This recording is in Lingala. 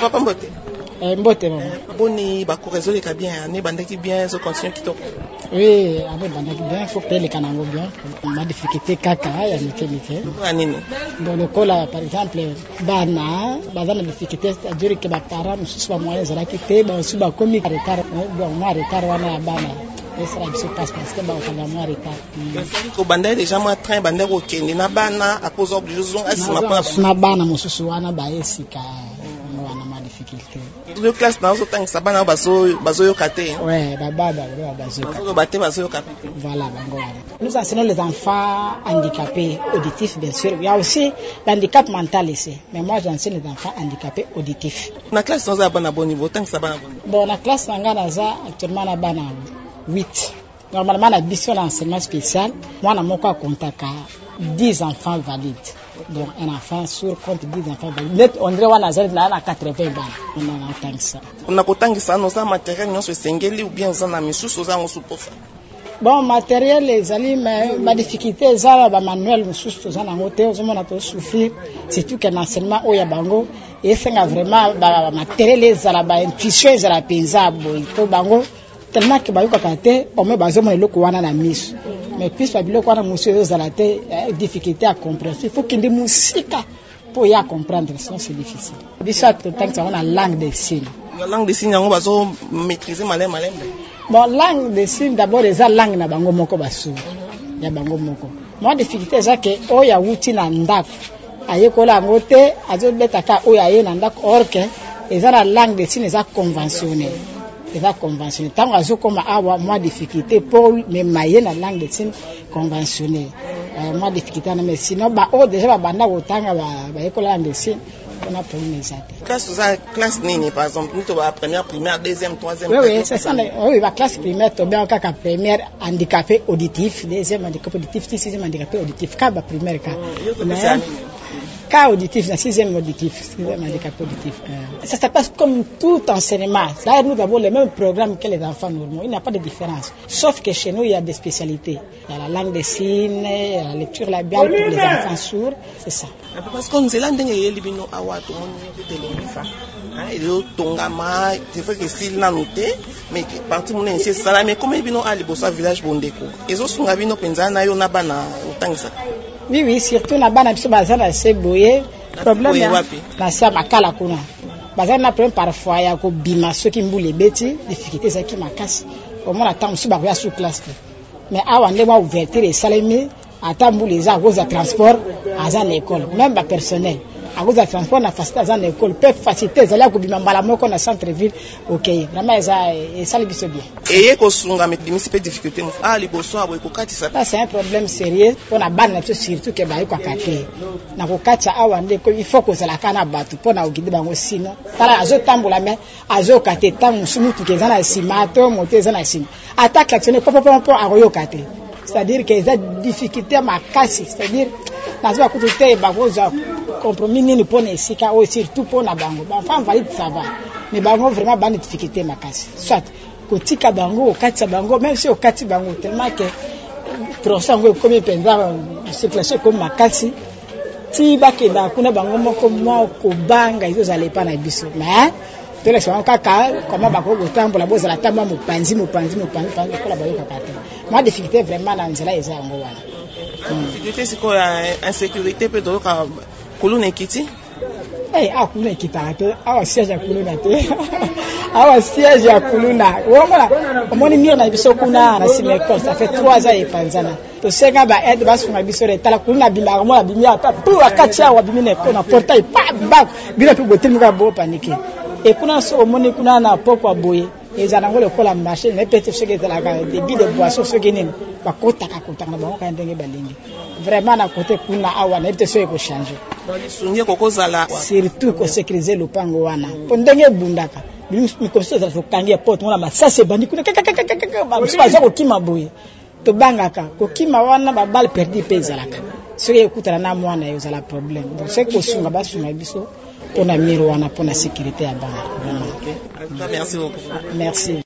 Papa Mbote. Mbote maman. Boni ba ko résoudre ka bien, ne bandaki bien, so continue kitoko. Oui, avec bandaki bien, faut que les kanango bien. Ma difficulté kaka ya mike. Anini. Bon le cola par exemple bana, bazana difficulté c'est-à-dire que ba parents nous soit moyens za kité, ba su ba komi retard, bon moi retard wana bana. Et ça se passe parce que ba okanga moi retard. C'est ko banda déjà moi train banda ko kende na bana à cause obligé asima pas. Na bana mususu wana ba esika wana ma difficulté. Le classe dans ce temps ça bana bazo yo kate. Ouais, bazo yo kate. Bazo yo kate. Voilà, bango. Nous enseignons les enfants handicapés auditifs bien sûr. Il y a aussi l'handicap mental ici. Mais moi j'enseigne les enfants handicapés auditifs. Na classe dans bana bon niveau tant que ça bana bon. Bon, la classe ngana za actuellement na bana 8. Normalement la mission d'enseignement spécial, moi na moko contacta 10 enfants valides. Donc un enfant sur compte 10 enfants valides. On dirait wana za na 80 bana. On a tant que ça. On a kotangisa no za matériel nyonso sengeli ou bien za na misusu za ngosupofa. Bon, matériel les ali mais ma difficulté za ba manuel misusu za na ngote ozomona to souffrir surtout que l'enseignement oya bango et senga vraiment ba matériel les ala ba intuition za la penza boy to bango tellement que ba yokate au moins bazomona loko wana na miso. Mais puis fa biloko wana monsieur ozalate difficulté à comprendre. Il faut qu'il y ait musique pour y comprendre, sinon c'est difficile. Déjà tout le temps que on a langue des signes. La langue des signes on va maîtriser malem. Bon, langue des signes d'abord les langue na bango moko basu. Ya bango moko. Moi difficulté c'est que o ya wuti na ndako. Ayekola ngote azobetaka o ya ye na ndako or que eza la langue des signes eza conventionnelle. Tant que comme avoir moins difficulté pour me mailler la langue de signes conventionnelle. Moins difficulté mais sinon déjà ba banda otanga ba école langue de signes on a pas une classe nini par exemple nous la première primaire deuxième troisième. Oui c'est ça oui la classe primaire to bien ka première handicapé auditif deuxième handicapé auditif sixième handicapé auditif ka ba primaire ka. Cas auditif, la sixième handicapé auditif. Ça se passe comme tout enseignement. Là, nous avons le même programme que les enfants normaux. Il n'y a pas de différence. Sauf que chez nous, il y a des spécialités. Il y a la langue des signes, la lecture labiale pour les enfants sourds. C'est ça. Parce qu'on sait là, il y a des gens qui c'est vrai que c'est là noté, mais partout mon c'est ça. Mais comment ils viennent à l'Ibosa village Bondeko? Ils ont souvent vu nos penzana, ils ont bana autant ça. Oui, surtout na bana biso bazana se boye problème na sa makala kuna bazana problème parfois ya ko bima soki mbule beti difficulté ça qui makasi au moins attend aussi ba ya sous classe mais awa ndé ba ouverture et salemi ata mbule za cause de transport à l'école même ba personnel à cause de transport na facilité à l'école peut faciliter za la ko bima mbala moko na centre ville OK vraiment ça et ça le biso bien et ko sunga met municipal difficulté liboso abo ko kati ça c'est un problème sérieux pour la bande surtout que ba ko kate na ko kati awa ndé ko il faut que ça la kana batu pour na ogide bango sino tala azo tambola mais azo kate tangu sumutu ke zana simato moté zana sim attaque l'actionner pop aroyo kate c'est-à-dire que les difficultés ma casse c'est-à-dire nazo akuté bagoza compromis ni pour nesika ou surtout pour na bango enfin valide ça va mais bango vraiment ba difficulté ma casse soit kotika bango okati bango même si okati bango tellement que procès ngo comme penza circulation comme makasi ti bakenda kuna bango moko ko banga izo zale pa na biso mais to la sema kaka comment bako gotambola boza la tamba mopanzi ko la bayo kaka moi difficulté vraiment na nzela eza ngo wana difficulté c'est quoi insécurité peut donc kuluna kiti kuluna kitarato awa siège ya kuluna te awa siège ya kuluna womala omoni mire na biso kuna na simeko ça fait 3 ans et panzana to senga ba aide ba sunga biso re tala kuluna bimba mo la bimia pa pour akatia wa bimine ko na portail pa ba bila pe botel nga bo paniquer et kuna so omoni kuna na pokwa boye ezana ngolo kola marché ne peut-être ce que la débit de boisson ce qui n'est pas kota na bango ka ndenge balingi vraiment na côté kuna awa na peut-être ce ko changer sunye kokozala surtout ko sécuriser le pango wana po ndenge bundaka mikoso za kokangia porte mona masase bandi kuna ba zo ko kima boye to bangaka ko kima wana ba balle perdu pezalaka ce qui écoutera na mwana yo zala problème donc c'est ko sunga ba sunga biso pour la miroir pour la sécurité à bas. Merci beaucoup. Merci.